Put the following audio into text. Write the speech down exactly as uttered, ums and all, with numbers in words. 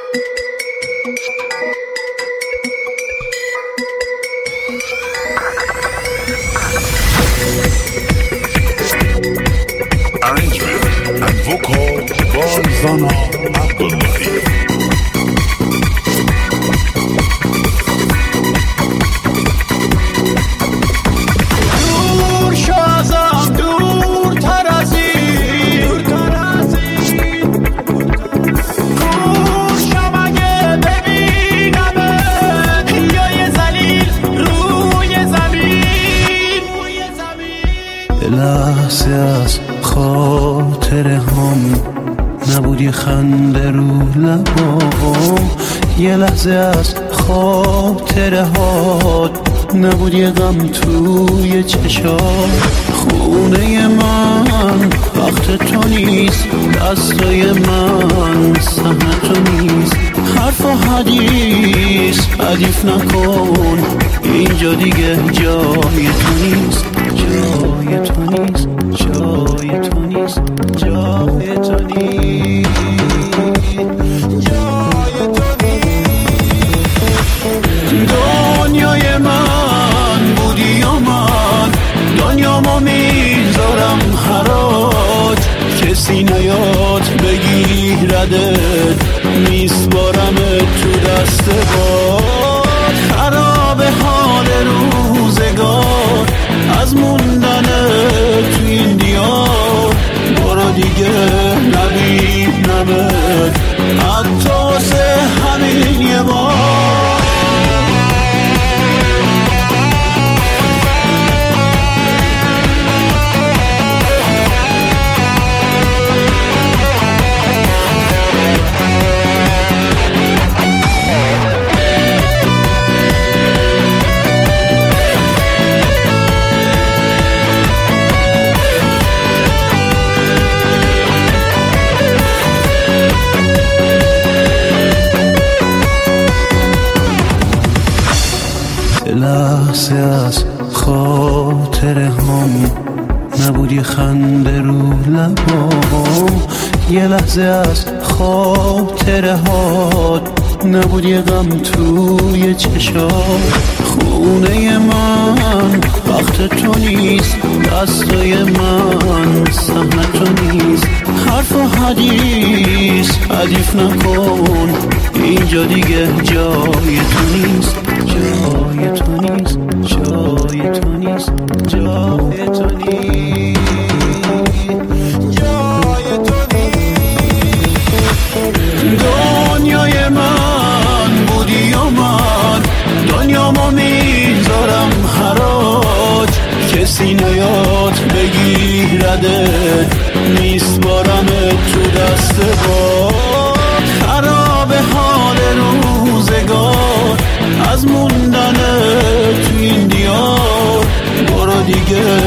Arrangement and vocal by Zana Abdullahi. لحظه از خاطره هم نبودی خنده رو لبام، یه لحظه از خاطره هات نبودی غم توی چشام. خونه من وقت تو نیست، دستای من سهم تو نیست، حرف و حدیث حدیث نکن، اینجا دیگه جای تو نیست، جای تو نیست، جای تو نیست، جای تو نیست، جای تو نیست. دنیای من بودی یا من دنیامو میذارم حراج، کسی نیاد بگیردت میسپارم تو دست باد. خراب حال روزگار از موندن تو این دیار، برو دیگه نبینمت حتی واسه همین یه بار. لحظه از خاطره هم نبودی خنده رو لبام، یه لحظه از خاطره هات نبودی غم توی چشام. خونه من وقت تو نیست، دستای من سهم تو نیست، حرف و حدیث حدیث نکن، اینجا دیگه جای تو نیست، جای تو نیست، جای تو نیست، جای تو نیست، جای تو نیست. دنیای من بودی یا من دنیامو میذارم حراج، کسی نیاد بگیردت میسپارم تو دست باد. خراب حال روزگار از موندن تو این دیار، برو دیگه